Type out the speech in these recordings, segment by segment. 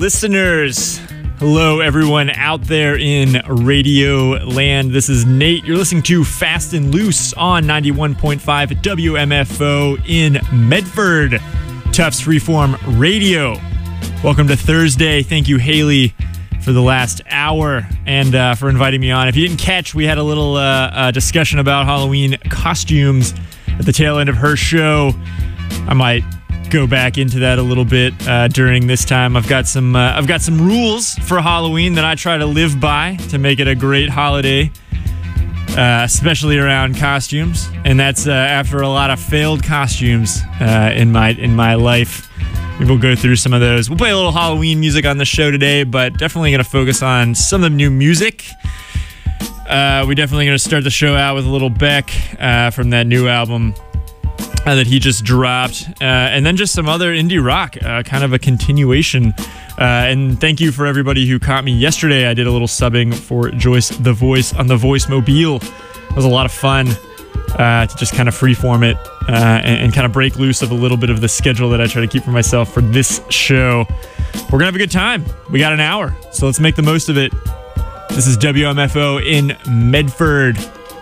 listeners. Hello, everyone out there in radio land. This is Nate. You're listening to Fast and Loose on 91.5 WMFO in Medford, Tufts Freeform Radio. Welcome to Thursday. Thank you, Haley, for the last hour and for inviting me on. If you didn't catch, we had a little discussion about Halloween costumes at the tail end of her show. I might go back into that a little bit during this time. I've got some rules for Halloween that I try to live by to make it a great holiday, especially around costumes. And that's after a lot of failed costumes in my life. Maybe we'll go through some of those. We'll play a little Halloween music on the show today, but definitely going to focus on some of the new music. We definitely going to start the show out with a little Beck from that new album that he just dropped, and then just some other indie rock, kind of a continuation. And thank you for everybody who caught me yesterday. I did a little subbing for Joyce the Voice on the Voice Mobile. It was a lot of fun to just kind of freeform it and kind of break loose of a little bit of the schedule that I try to keep for myself for this show. We're gonna have a good time. We got an hour, so let's make the most of it. This is WMFO in Medford.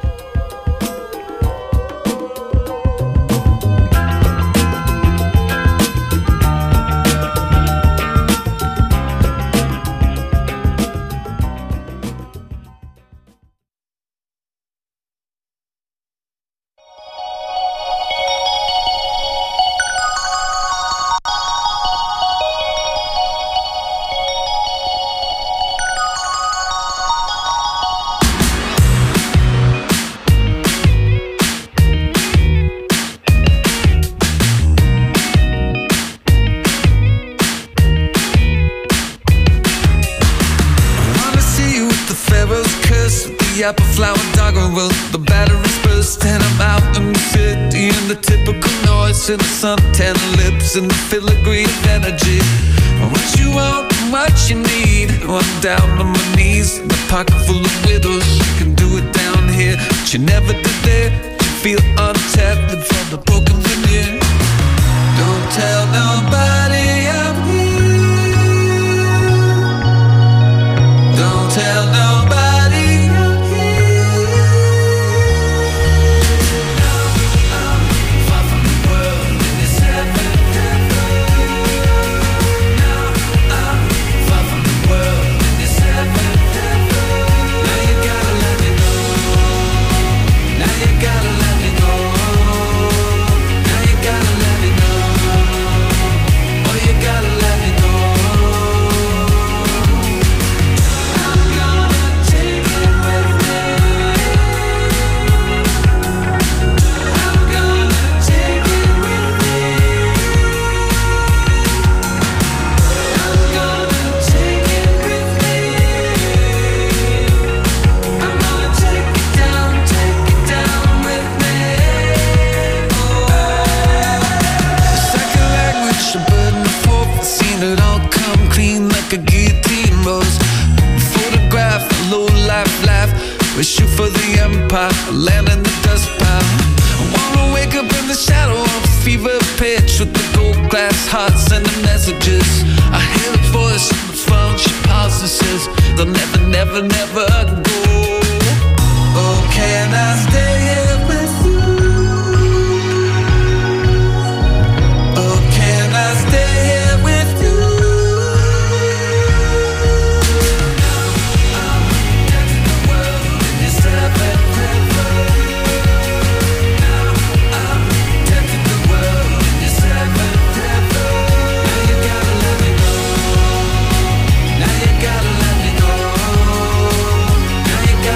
Apple flower dogger, well, the battery's burst and I'm out in the city, and the typical noise and the suntan lips and the filigree of energy. What you want and what you need, I'm down on my knees in a pocket full of widows. You can do it down here, but you never did there. You feel untapped and from the broken veneer. Don't tell nobody I'm here. Don't tell nobody. Wishing for the empire, land in the dust pile. I wanna wake up in the shadow of a fever pitch with the gold glass heart sending messages. I hear a voice on the phone, she pauses, says they'll never, never, never go. Oh, can I stay here with you? Oh, can I stay here with you? Now you gotta let me know.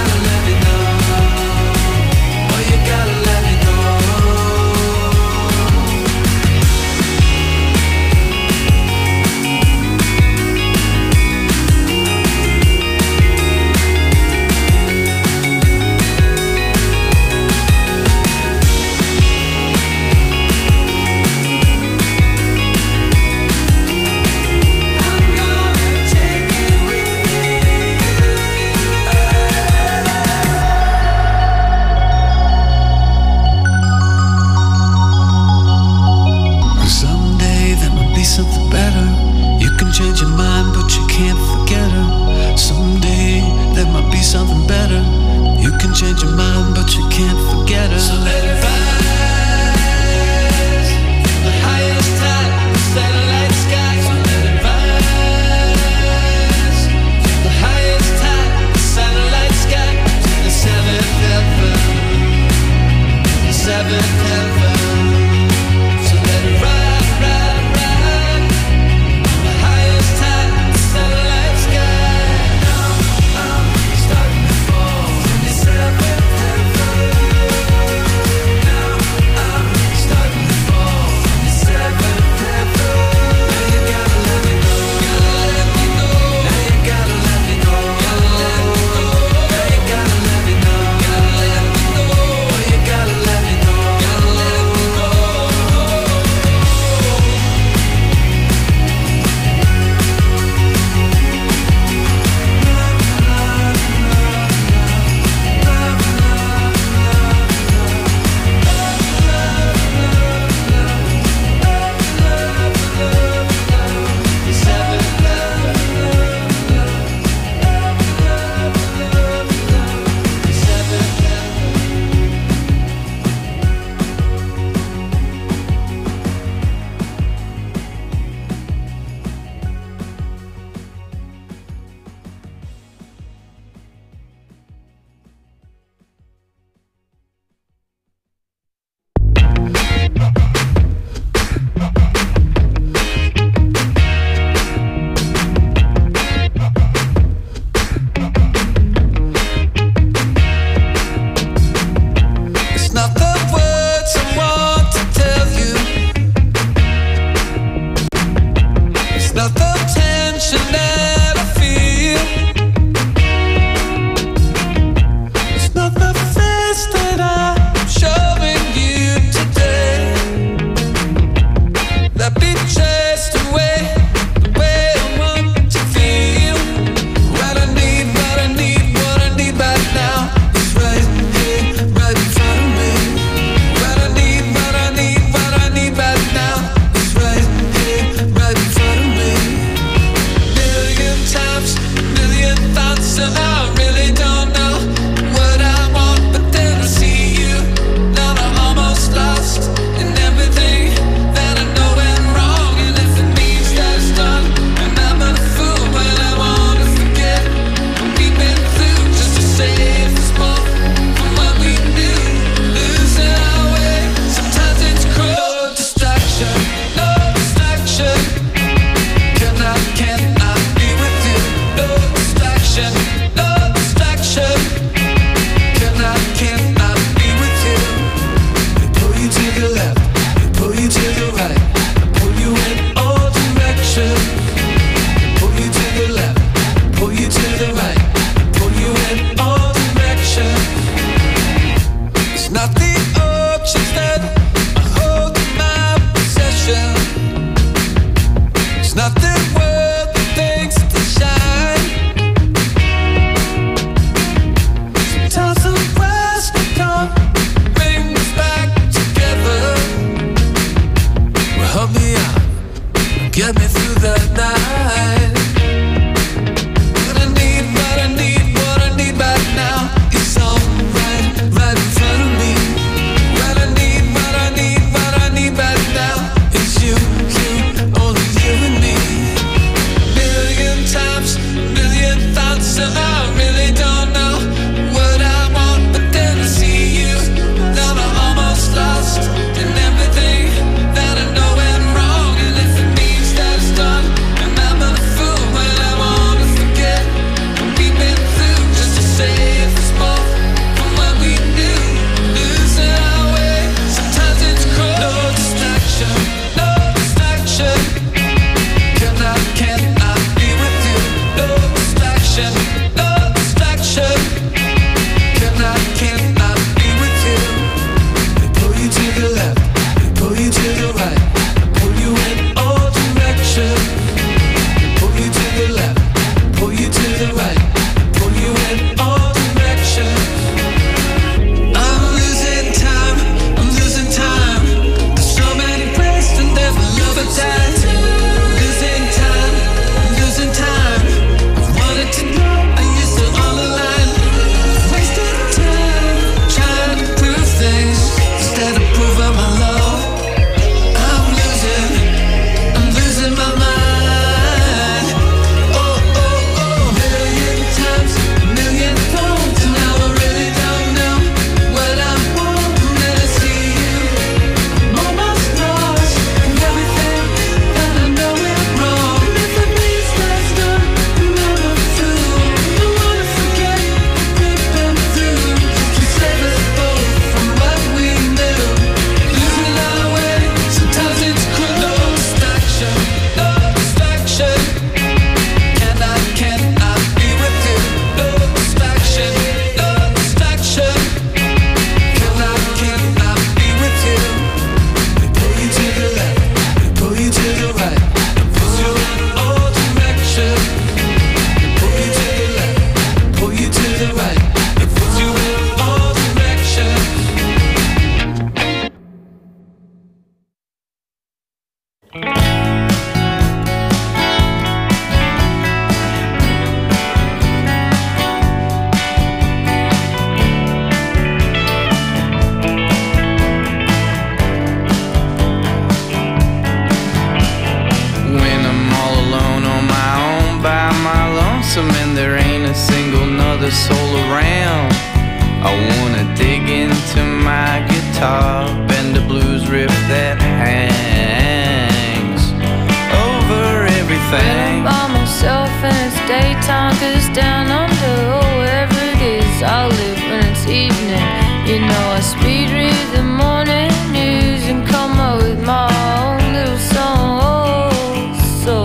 us all around. I wanna dig into my guitar, bend the blues riff that hangs over everything. When I'm by myself and it's daytime, 'cause down under, oh, wherever it is, I live when it's evening. You know I speed read the morning news and come up with my own little song. Oh, so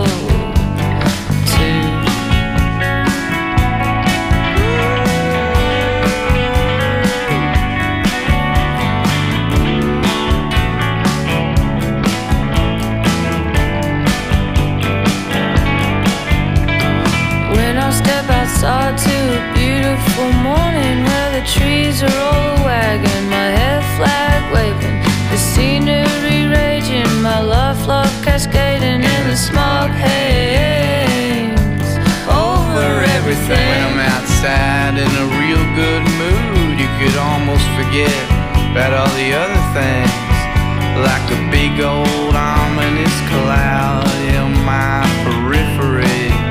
outside to a beautiful morning where the trees are all wagging, my head flag waving, the scenery raging, my love flock cascading in the smog haze over everything. When I'm outside in a real good mood, you could almost forget about all the other things, like a big old ominous cloud in my periphery.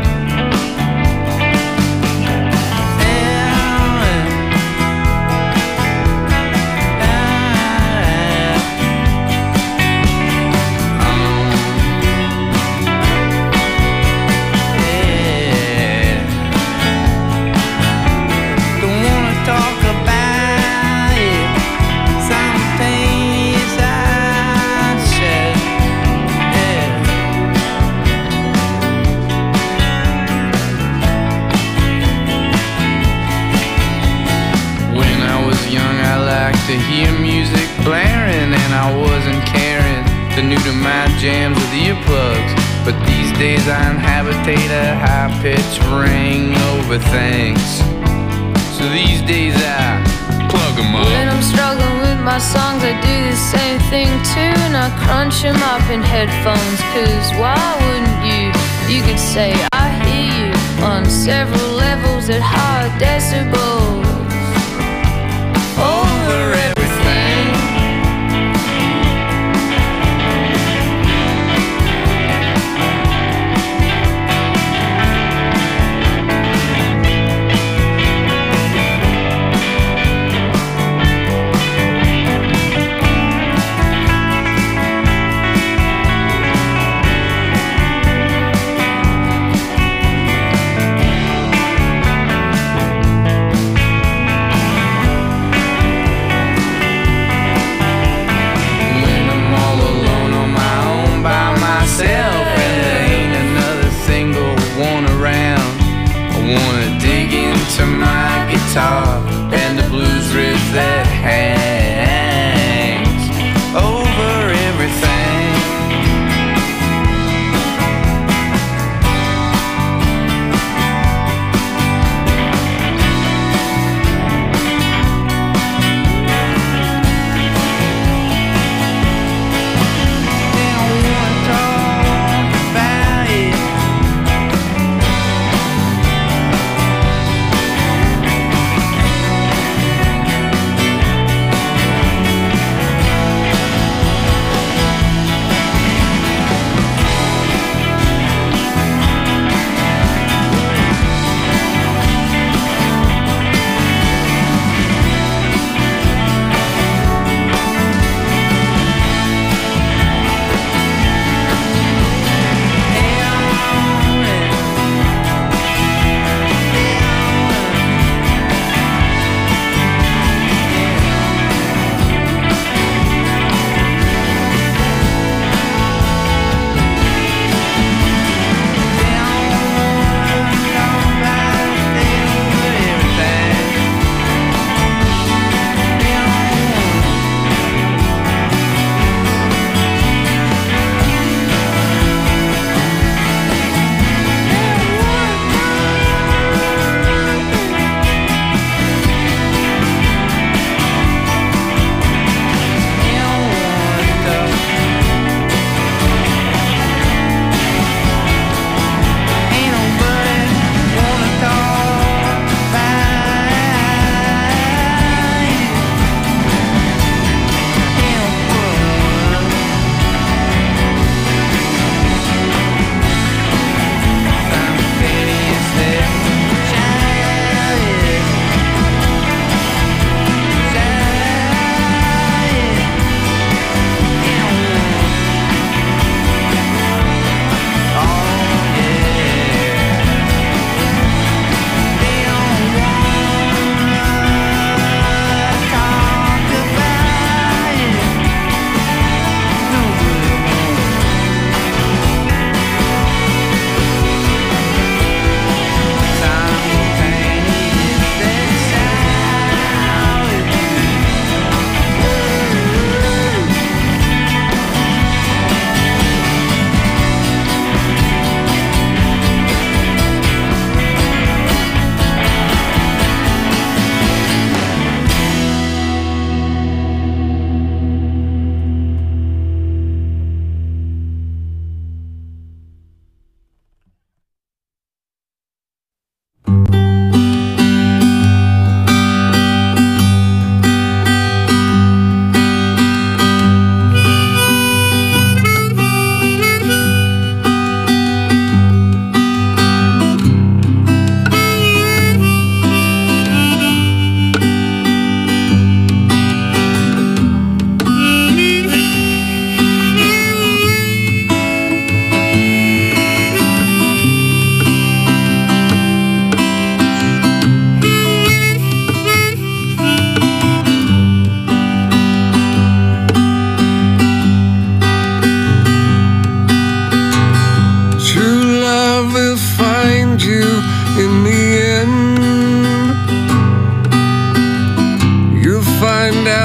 To hear music blaring and I wasn't caring, the new to my jams with earplugs. But these days I inhabitate a high-pitched ring over things. So these days I plug them up. When I'm struggling with my songs, I do the same thing too, and I crunch them up in headphones, 'cause why wouldn't you? You could say I hear you on several levels at high decibels over everything. And the blues riff that hangs over everything.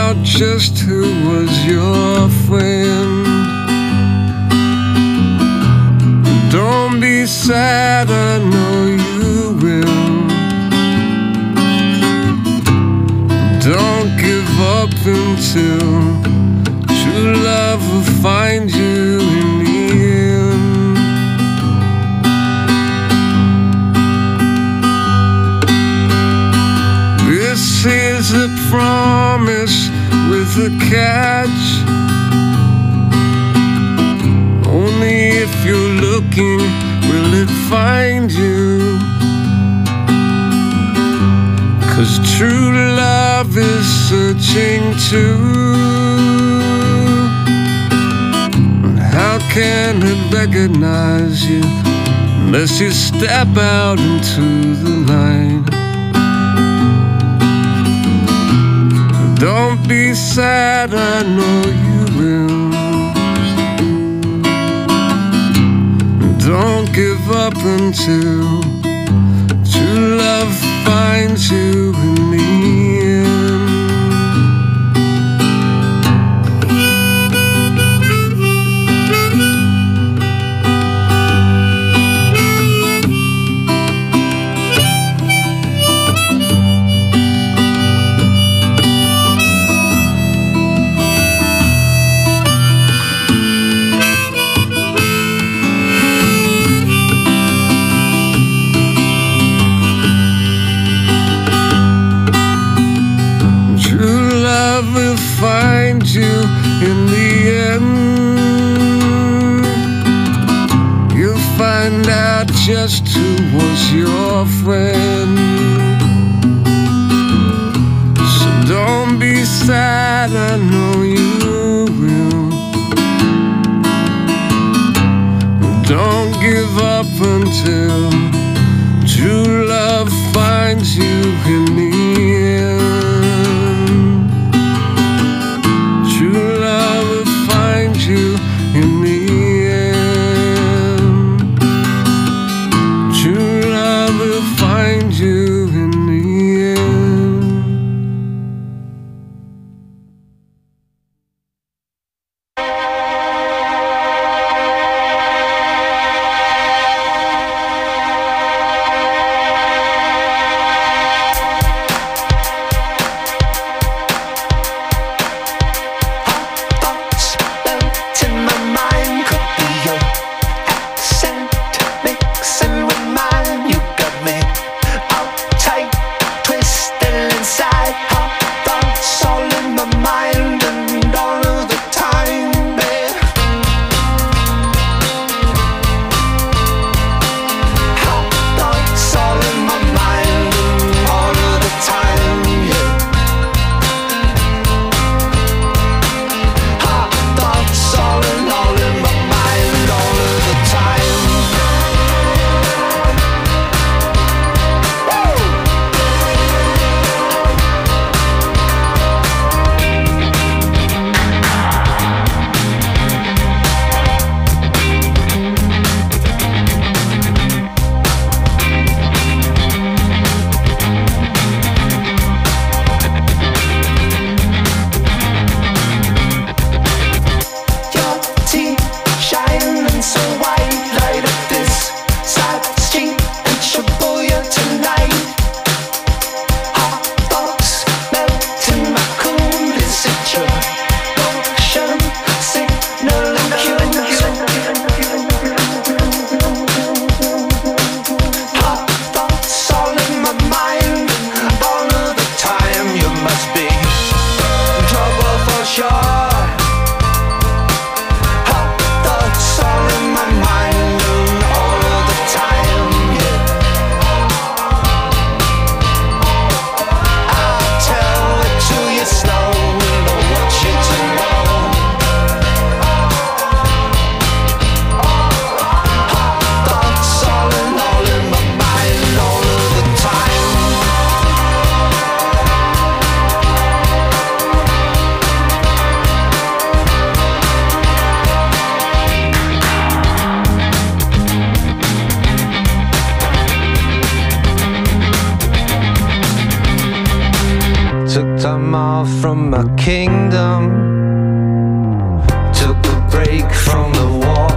out just who was your friend. Don't be sad, I know you will. Don't give up until true love will find you in the end. This is a promise with a catch. Only if you're looking will it find you. 'Cause true love is searching too. How can it recognize you unless you step out into the light? Don't be sad, I know you will. Don't give up until true love finds you in the end. time off from my kingdom. Took a break from the war.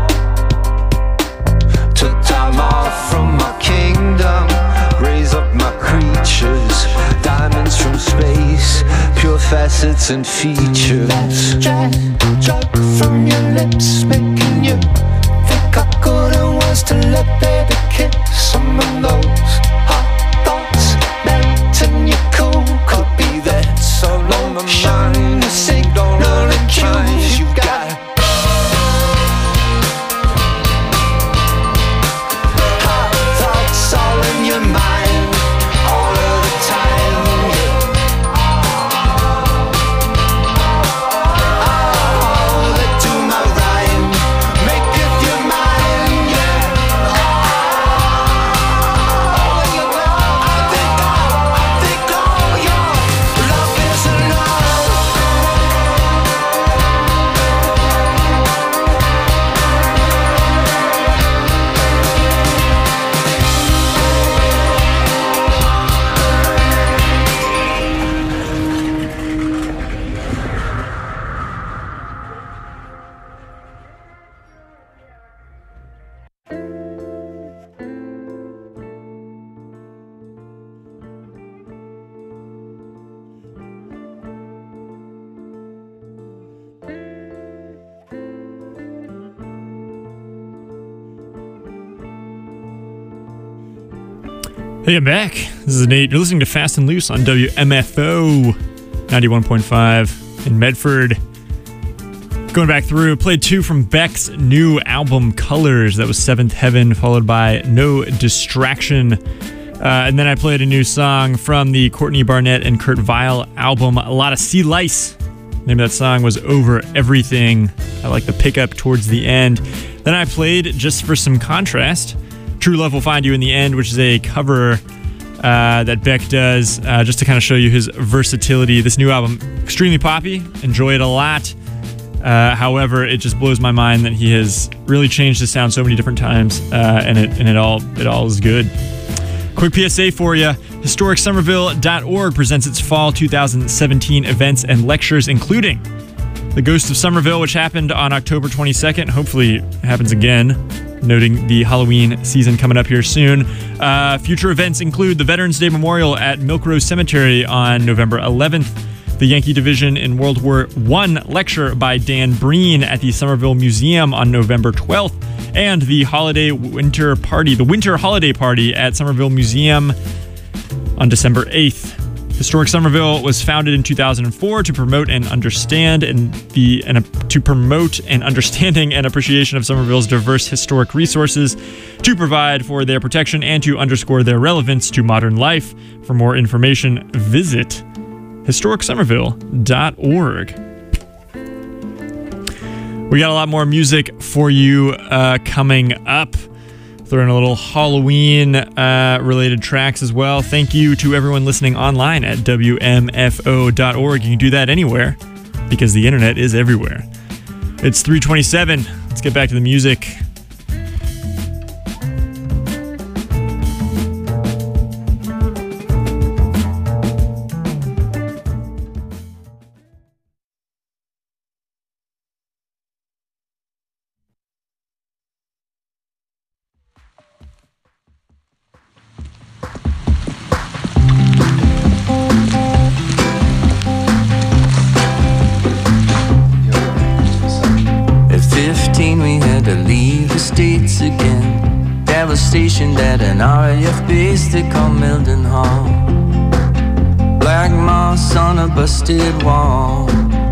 Took time off from my kingdom. Raise up my creatures. Diamonds from space. Pure facets and features. That drop from your lips, making you think I couldn't was to let baby kiss some of those hot thoughts. Melting your cool could be that so long my mind. The signal and cues you got. Hot thoughts all in your mind all of the time. Oh, they do my rhyme. Make up your mind, yeah. I think all your love is enough. Hey, I'm back. This is Nate. You're listening to Fast and Loose on WMFO 91.5 in Medford. Going back through, played two from Beck's new album, Colors. That was Seventh Heaven, followed by No Distraction. And then I played a new song from the Courtney Barnett and Kurt Vile album, A Lot of Sea Lice. The name of that song was Over Everything. I like the pickup towards the end. Then I played, just for some contrast, True Love Will Find You in the End, which is a cover that Beck does just to kind of show you his versatility. This new album, extremely poppy, enjoy it a lot. However, it just blows my mind that he has really changed his sound so many different times, and it all is good. Quick PSA for you. HistoricSomerville.org presents its fall 2017 events and lectures, including The Ghost of Somerville, which happened on October 22nd. Hopefully it happens again, noting the Halloween season coming up here soon. Future events include the Veterans Day Memorial at Milk Rose Cemetery on November 11th, the Yankee Division in World War I lecture by Dan Breen at the Somerville Museum on November 12th, and the Winter Holiday Party at Somerville Museum on December 8th. Historic Somerville was founded in 2004 to promote and understanding and appreciation of Somerville's diverse historic resources, to provide for their protection, and to underscore their relevance to modern life. For more information, visit HistoricSomerville.org. We got a lot more music for you coming up. Throw in a little Halloween related tracks as well. Thank you to everyone listening online at WMFO.org. You can do that anywhere because the internet is everywhere. It's 3:27. Let's get back to the music. Stationed at an RAF base they call Mildenhall. Black moss on a busted wall.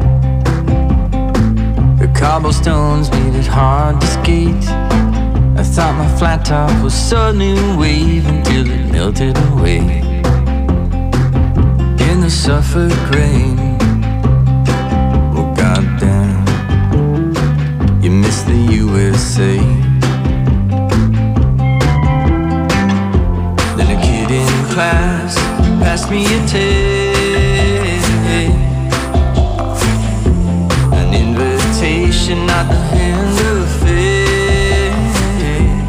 The cobblestones made it hard to skate. I thought my flat top was so new wave until it melted away in the Suffolk rain. Oh goddamn, you miss the USA. Class, pass me a tape, an invitation, not the hand of fate.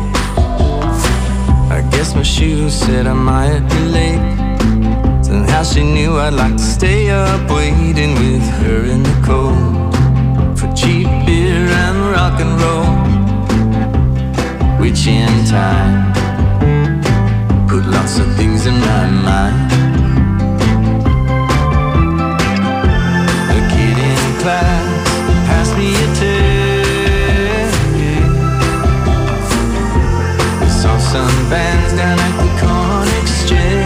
I guess my shoes said I might be late. Somehow she knew I'd like to stay up waiting with her in the cold for cheap beer and rock and roll, which in time put lots of things in my mind. A kid in class passed me a tape. We saw some bands down at the Corn Exchange.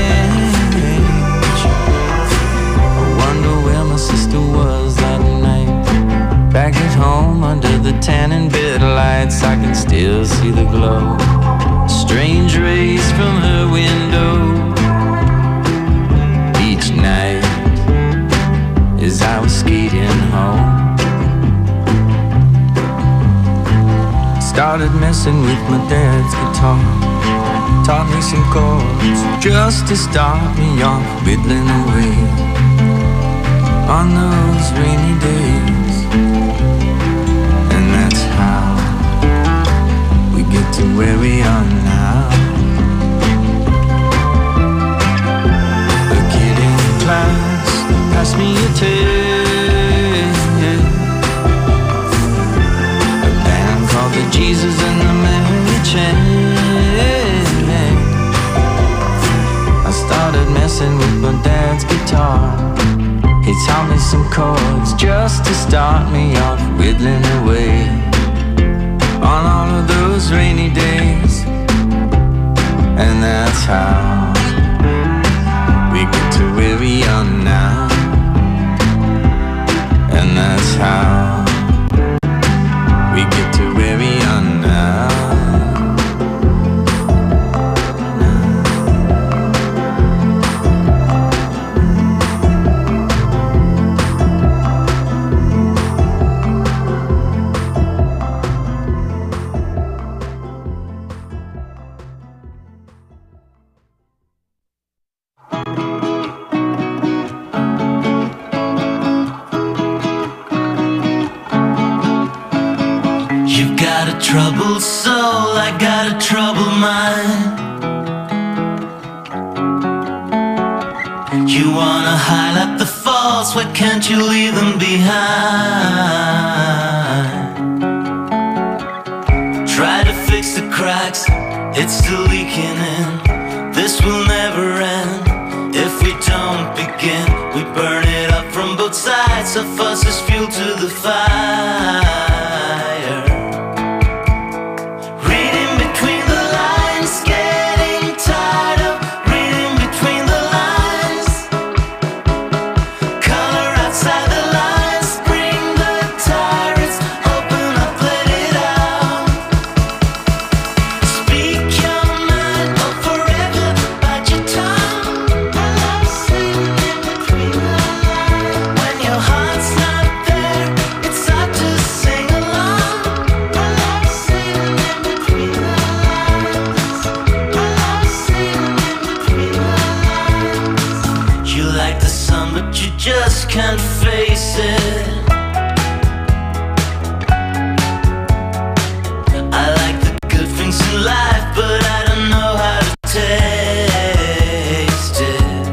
I wonder where my sister was that night. Back at home under the tanning bed lights, I can still see the glow. Strange rays from her window each night as I was skating home. Started messing with my dad's guitar, taught me some chords just to start me off whittling away on those rainy days. And that's how we get to where we are now. A kid in class passed me a tape. A band called the Jesus and the Mary Chain. I started messing with my dad's guitar. He taught me some chords just to start me off whittling away on all of those rainy days. And that's how we get to where we are now. And that's how we get to where we are now. Troubled soul, I got a troubled mind. You wanna highlight the faults, why can't you leave them behind? Try to fix the cracks, it's still leaking in. This will never end if we don't begin. We burn it up from both sides, our fuss is fuel to the fire. Can't face it. I like the good things in life, but I don't know how to taste it.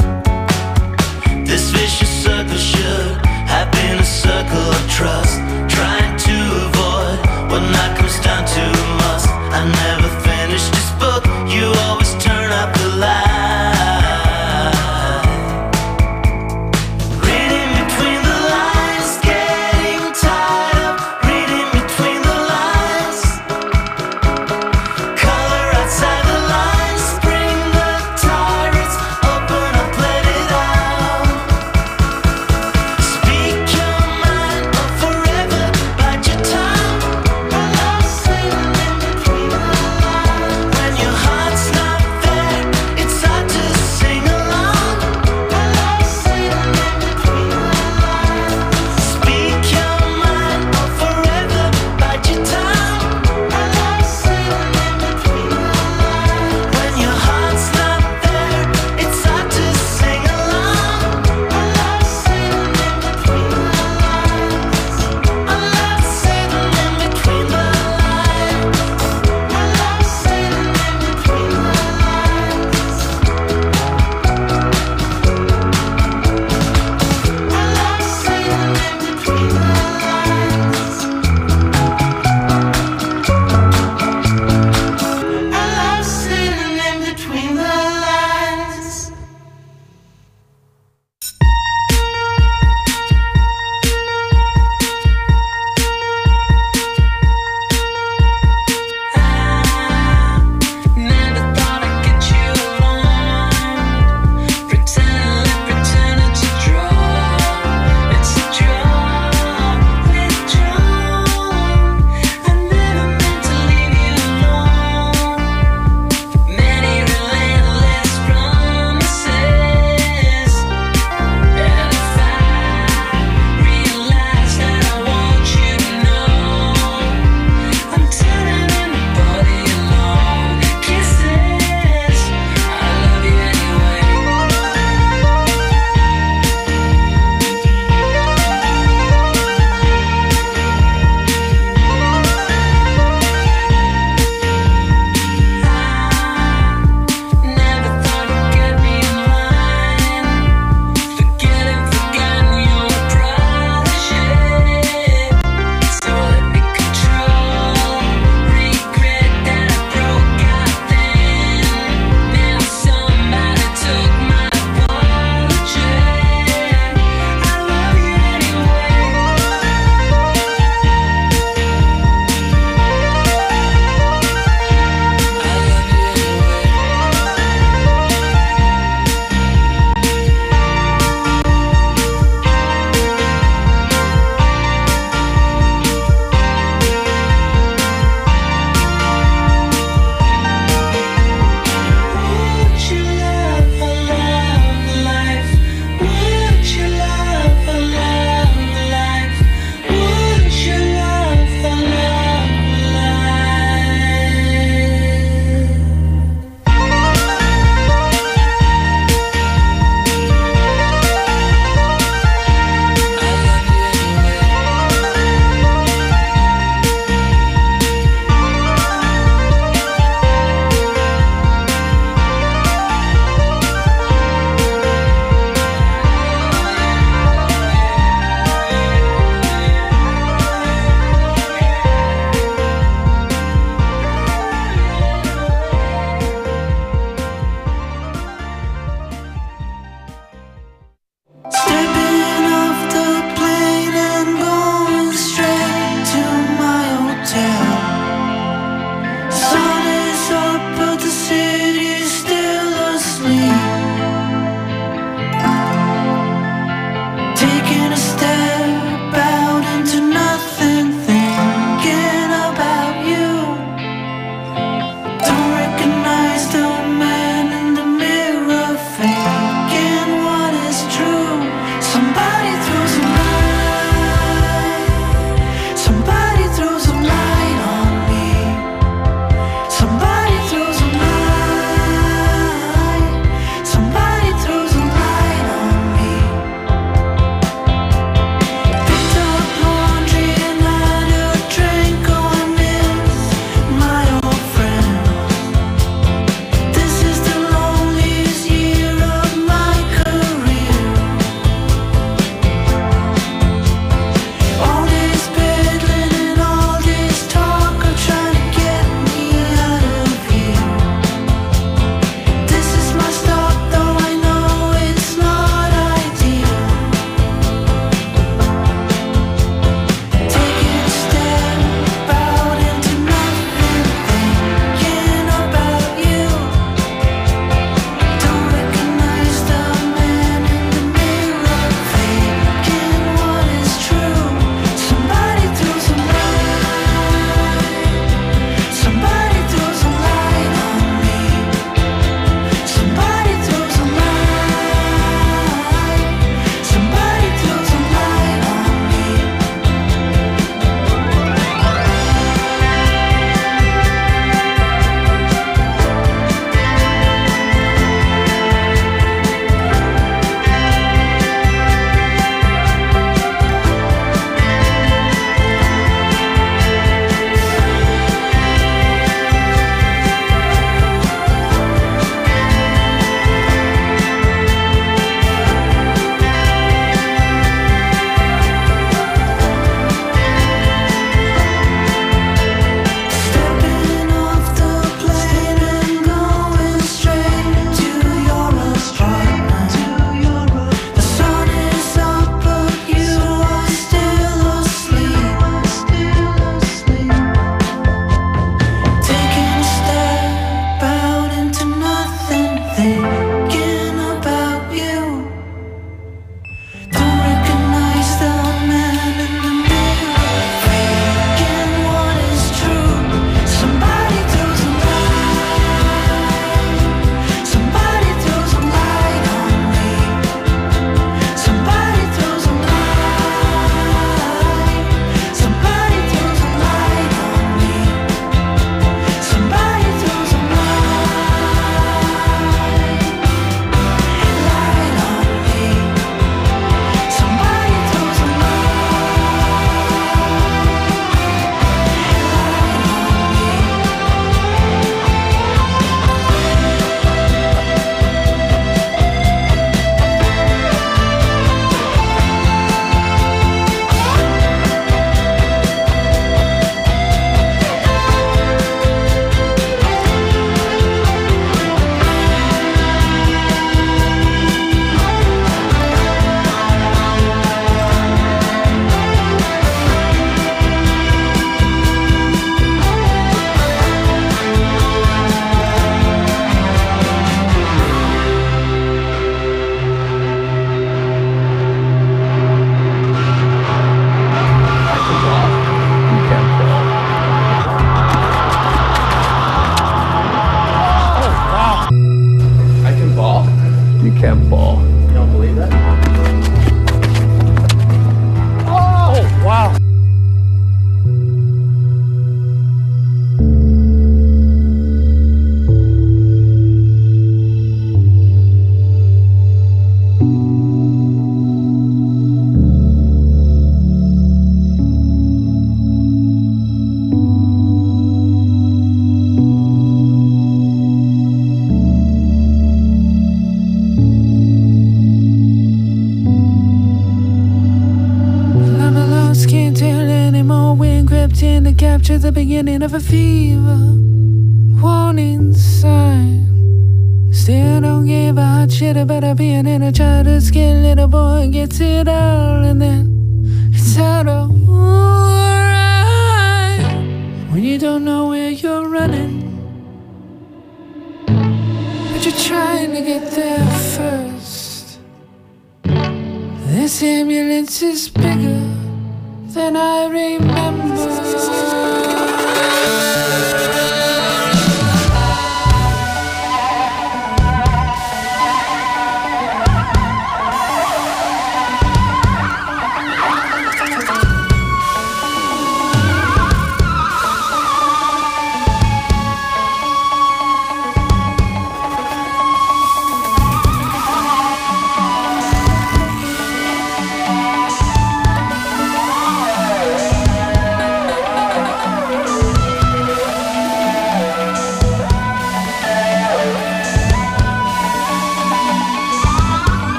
This vicious circle should have been a circle of trust, trying to avoid what not comes down to must. I never finished this book, you always turn out the light. Reading between the lines, football. You don't believe that? Oh, wow. To capture the beginning of a fever, warning sign. Still don't give a hot shit about a being in a child's skin. Little boy gets it all and then it's out of right when you don't know where you're running, but you're trying to get there first. This ambulance is bigger than I remember.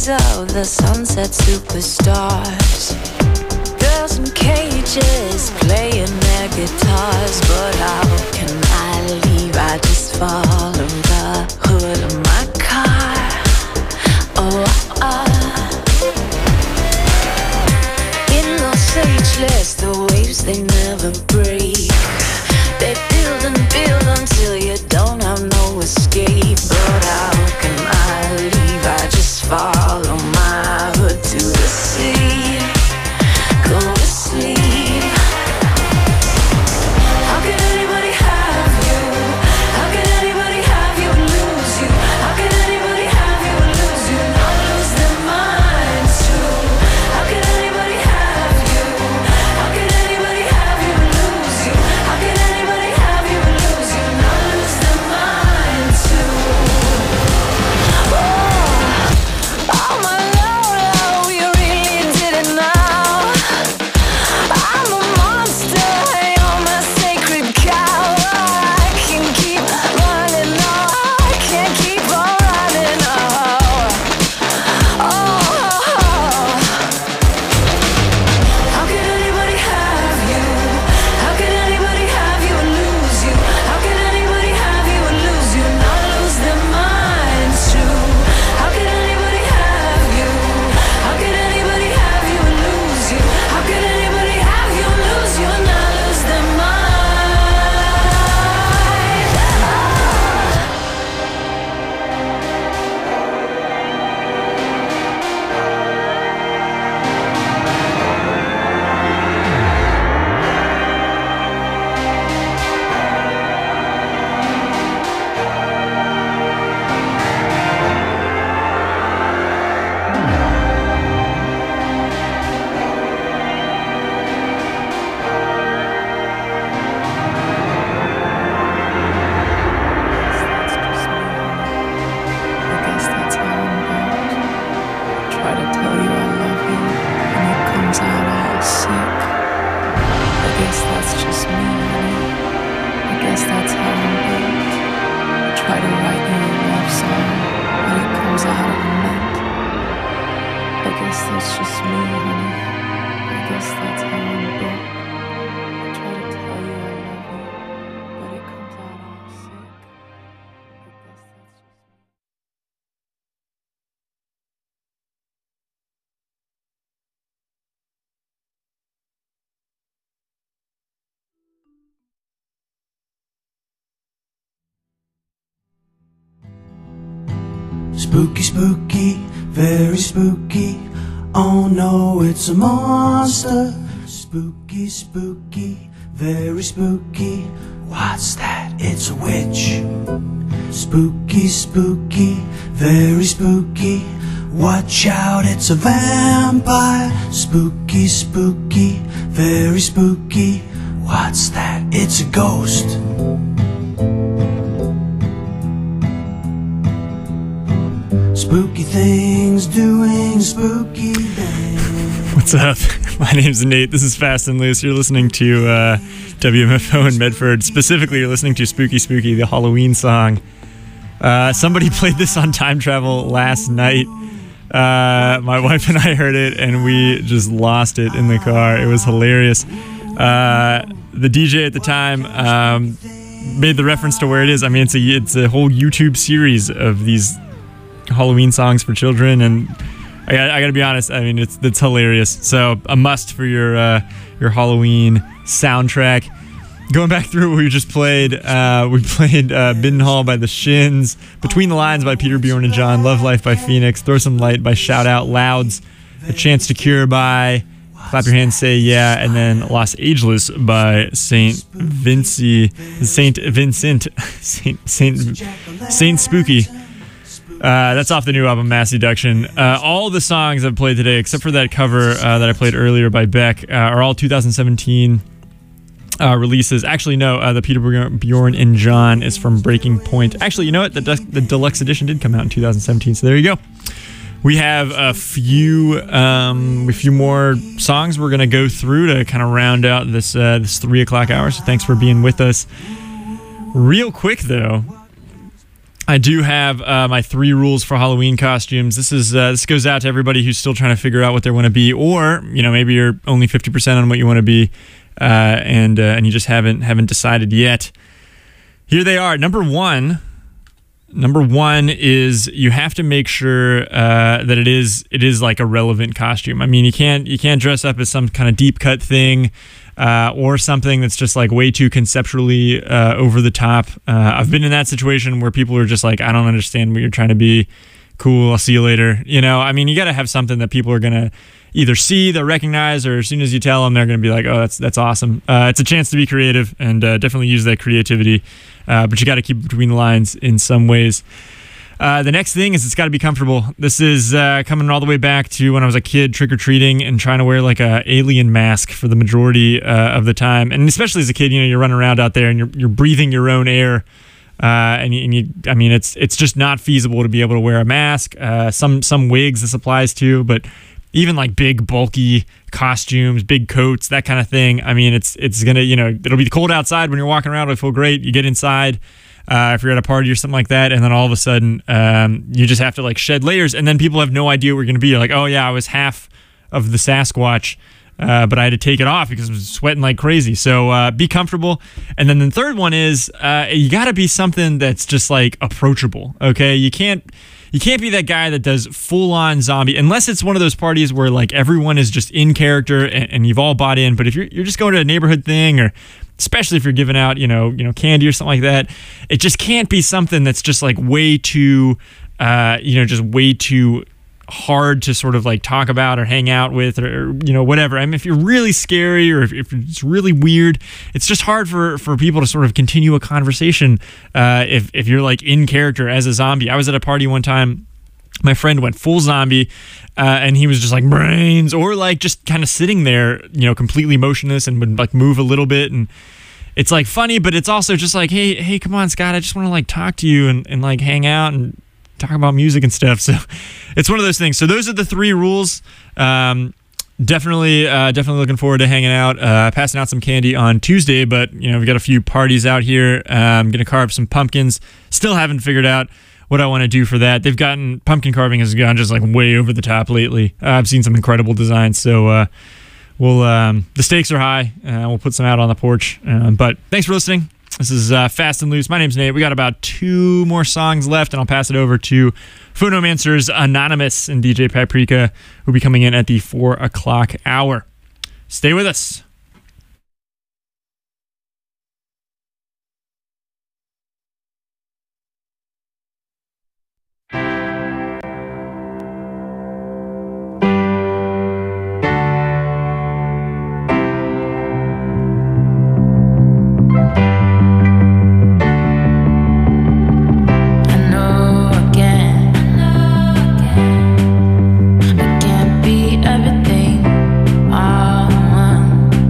days of the sunset superstars. Girls in cages playing their guitars. But how can I leave? I just follow the hood of my car. In those ageless, the waves they never break. They build and build until you don't have no escape. But how can I leave? I just follow my hood to the sea. Go to sleep. How can anybody have you? How can anybody have you and lose you? How can anybody have you and lose you? Not lose their minds too. How can anybody have you? How can anybody have you and lose you? How can anybody have you and lose you? Not lose their minds too. Oh my Lord, you really did it now. I'm a monster, you're my sacred cow. I can keep running, no, I can't keep on running, How can anybody have you? How can anybody have you and lose you? How can anybody have you and lose you? Not lose their minds too. How can anybody have you? How can anybody have you and lose you? How can anybody have you and lose you and not lose their mind? I guess that's how I'm built. Try to tell you I love you, and it comes out all sick. I guess that's just me, honey. I guess that's how I'm built. Try to write you a love song, but it comes out of a mint. I guess that's just me, honey. I guess that's how I'm built. I try to tell you I love you, but it comes out all sick. I guess that's just me. Spooky, spooky, very spooky. Oh no, it's a monster. Spooky, spooky, very spooky. What's that? It's a witch. Spooky, spooky, very spooky. Watch out, it's a vampire. Spooky, spooky, very spooky. What's that? It's a ghost. Spooky things doing spooky things. What's up? My name's Nate. This is Fast and Loose. You're listening to WMFO in Medford. Specifically, you're listening to Spooky Spooky, the Halloween song. Somebody played this on Time Travel last night. My wife and I heard it, and we just lost it in the car. It was hilarious. The DJ at the time made the reference to where it is. I mean, it's a whole YouTube series of these Halloween songs for children, and I gotta be honest, I mean it's hilarious. So a must for your Halloween soundtrack. Going back through what we just played, we played Biddenhall by the Shins, Between the Lines by Peter, Bjorn, and John, Love Life by Phoenix, Throw Some Light by Shout Out Louds, A Chance to Cure by Clap Your Hands, Say Yeah, and then Los Ageless by Saint Spooky. That's off the new album Mass Seduction. All the songs I've played today, except for that cover that I played earlier by Beck, are all 2017 releases. Actually, no, the Peter, Bjorn, and John is from Breaking Point. Actually, you know what? The deluxe edition did come out in 2017, so there you go. We have a few more songs we're going to go through to kind of round out this 3 o'clock hour, so thanks for being with us. Real quick, though, I do have my 3 rules for Halloween costumes. This goes out to everybody who's still trying to figure out what they want to be, or maybe you're only 50% on what you want to be, and you just haven't decided yet. Here they are. Number one is you have to make sure that it is like a relevant costume. I mean, you can't dress up as some kind of deep cut thing. Or something that's just like way too conceptually over the top. I've been in that situation where people are just like, I don't understand what you're trying to be. Cool, I'll see you later. I mean, you got to have something that people are going to either see, they'll recognize, or as soon as you tell them, they're going to be like, oh, that's awesome. It's a chance to be creative and definitely use that creativity. But you got to keep between the lines in some ways. The next thing is it's got to be comfortable. This is coming all the way back to when I was a kid trick-or-treating and trying to wear like a alien mask for the majority of the time. And especially as a kid, you're running around out there and you're breathing your own air. I mean, it's just not feasible to be able to wear a mask. Some wigs this applies to, but even like big bulky costumes, big coats, that kind of thing. I mean, it's gonna, it'll be cold outside when you're walking around. It'll feel great. You get inside. If you're at a party or something like that, and then all of a sudden you just have to like shed layers, and then people have no idea what you're going to be. You're like, oh yeah, I was half of the Sasquatch, but I had to take it off because I was sweating like crazy. So be comfortable. And then the third one is you got to be something that's just like approachable. Okay, you can't be that guy that does full-on zombie, unless it's one of those parties where like everyone is just in character and you've all bought in. But if you're just going to a neighborhood thing, or especially if you're giving out, candy or something like that, it just can't be something that's just like way too, just way too hard to sort of like talk about or hang out with or whatever. I mean, if you're really scary or if it's really weird, it's just hard for people to sort of continue a conversation if you're like in character as a zombie. I was at a party one time. My friend went full zombie, and he was just like brains, or like just kind of sitting there, completely motionless, and would like move a little bit. And it's like funny, but it's also just like, hey, come on, Scott, I just want to like talk to you and like hang out and talk about music and stuff. So it's one of those things. So those are the 3 rules. Definitely looking forward to hanging out, passing out some candy on Tuesday. But we've got a few parties out here. I'm gonna carve some pumpkins. Still haven't figured out what I want to do for that. Pumpkin carving has gone just like way over the top lately. I've seen some incredible designs, so the stakes are high. We'll put some out on the porch. But thanks for listening. This is Fast and Loose. My name's Nate. We got about 2 more songs left, and I'll pass it over to Phonomancer's Anonymous and DJ Paprika, who'll be coming in at the 4 o'clock hour. Stay with us. Everything all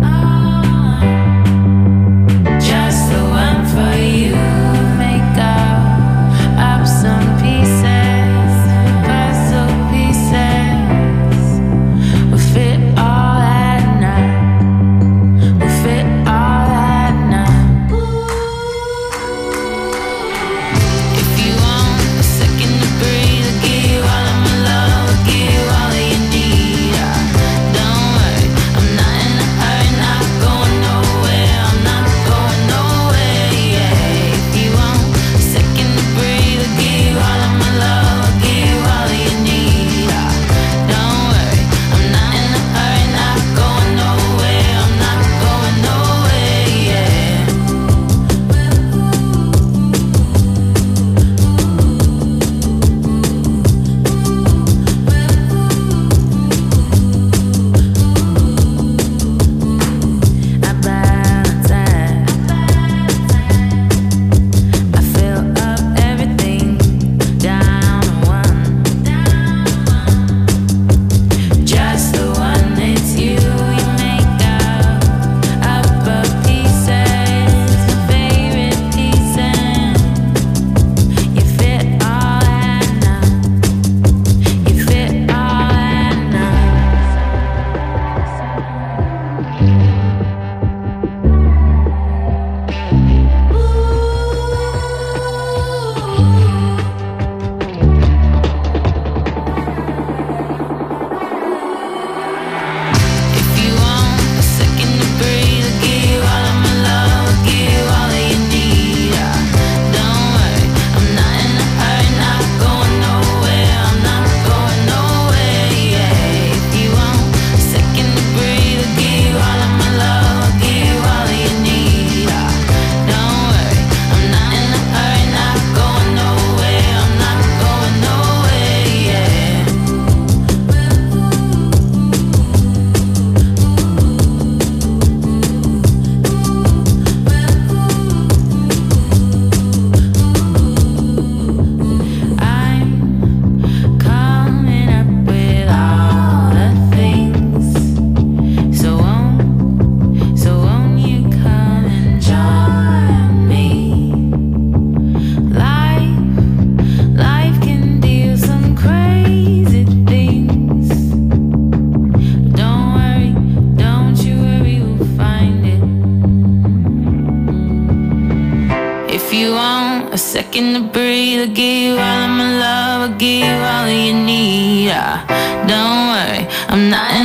a second to breathe. I'll give you all of my love, I'll give you all that you need. Don't worry, I'm not